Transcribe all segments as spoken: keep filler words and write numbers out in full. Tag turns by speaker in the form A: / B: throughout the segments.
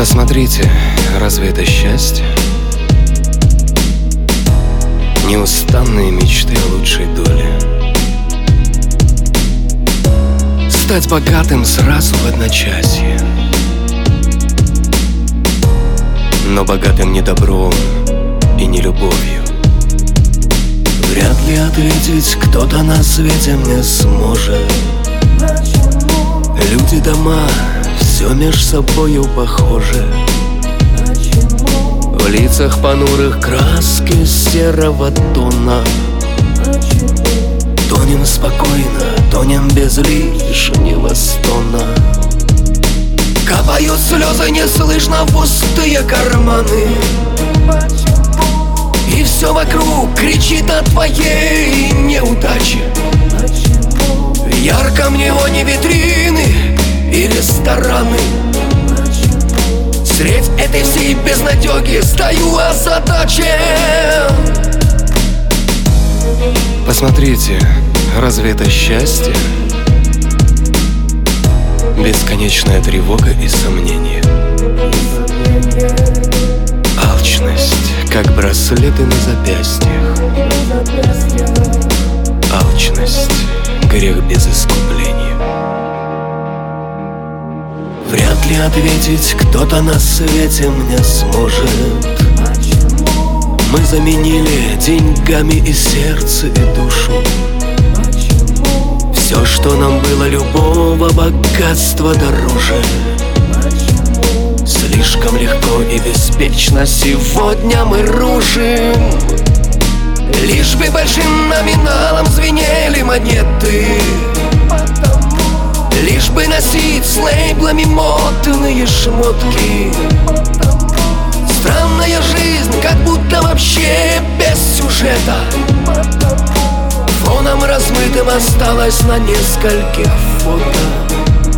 A: Посмотрите, разве это счастье? Неустанные мечты о лучшей доле. Стать богатым сразу в одночасье, но богатым не добром и не любовью.
B: Вряд ли ответить кто-то на свете мне сможет. Люди, дома, все меж собою похоже. В лицах понурых краски серого тона. Тонем спокойно, тонем без лишнего стона. Капают слезы, не слышно в пустые карманы. И все вокруг кричит о твоей неудаче. В ярком неоне витрины и рестораны. Средь этой всей безнадёги стою озадачен.
A: Посмотрите, разве это счастье? Бесконечная тревога и сомнение. Алчность, как браслеты на запястьях. Алчность, грех без искупления.
B: Вряд ли ответить кто-то на свете мне сможет. Мы заменили деньгами и сердце, и душу. Все, что нам было любого богатства дороже. Слишком легко и беспечно сегодня мы рушим. Лишь бы большим номиналом звенели монеты. Лишь бы носить с лейблами модные шмотки. Странная жизнь, как будто вообще без сюжета. Фоном размытым осталось на нескольких фото.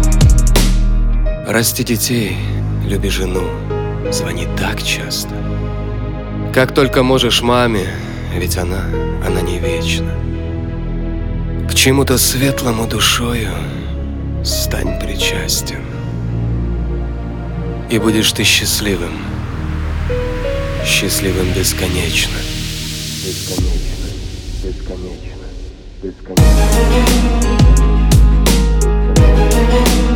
A: Расти детей, люби жену, звони так часто. Как только можешь маме, ведь она, она не вечна. К чему-то светлому душою стань причастен, и будешь ты счастливым, счастливым бесконечно.
B: Бесконечно, бесконечно, бесконечно.